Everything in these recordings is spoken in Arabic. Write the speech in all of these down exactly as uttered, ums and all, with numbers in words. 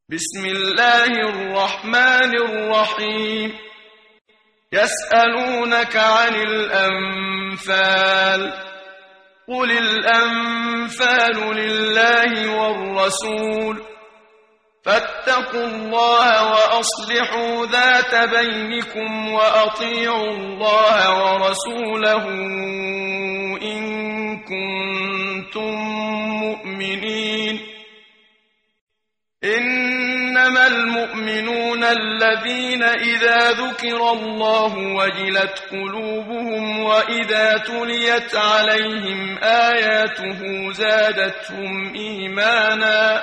بسم الله الرحمن الرحيم يسألونك عن الأنفال قل الأنفال لله والرسول فاتقوا الله وأصلحوا ذات بينكم وأطيعوا الله ورسوله إن كنتم مؤمنين إنما المؤمنون الذين إذا ذكر الله وجلت قلوبهم وإذا تليت عليهم آياته زادتهم إيمانا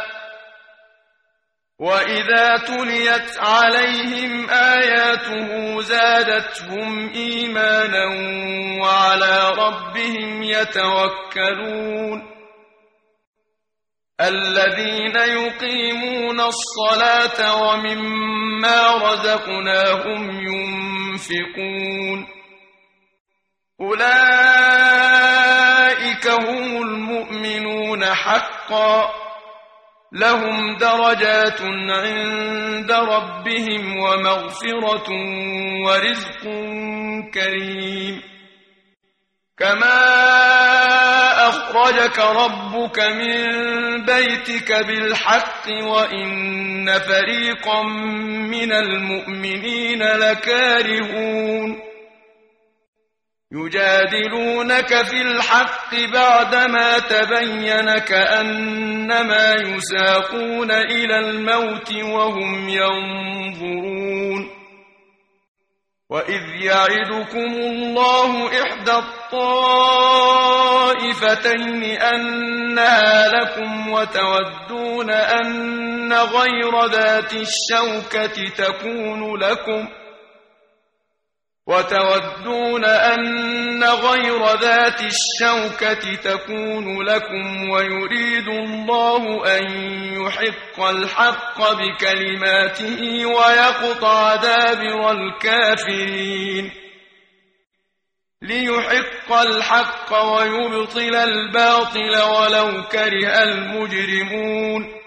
وإذا تليت عليهم آياته زادتهم إيمانا وعلى ربهم يتوكلون الذين يقيمون الصلاة ومما رزقناهم ينفقون أولئك هم المؤمنون حقا لهم درجات عند ربهم ومغفرة ورزق كريم كما أخرجك ربك من بيتك بالحق وإن فريقا من المؤمنين لكارهون يجادلونك في الحق بعدما تبين كأنما يساقون إلى الموت وهم ينظرون وإذ يعدكم الله إحدى الطائفتين أنها لكم وتودون أن غير ذات الشوكة تكون لكم وتودون أن غير ذات الشوكة تكون لكم ويريد الله أن يحق الحق بكلماته ويقطع دابر الكافرين ليحق الحق ويبطل الباطل ولو كره المجرمون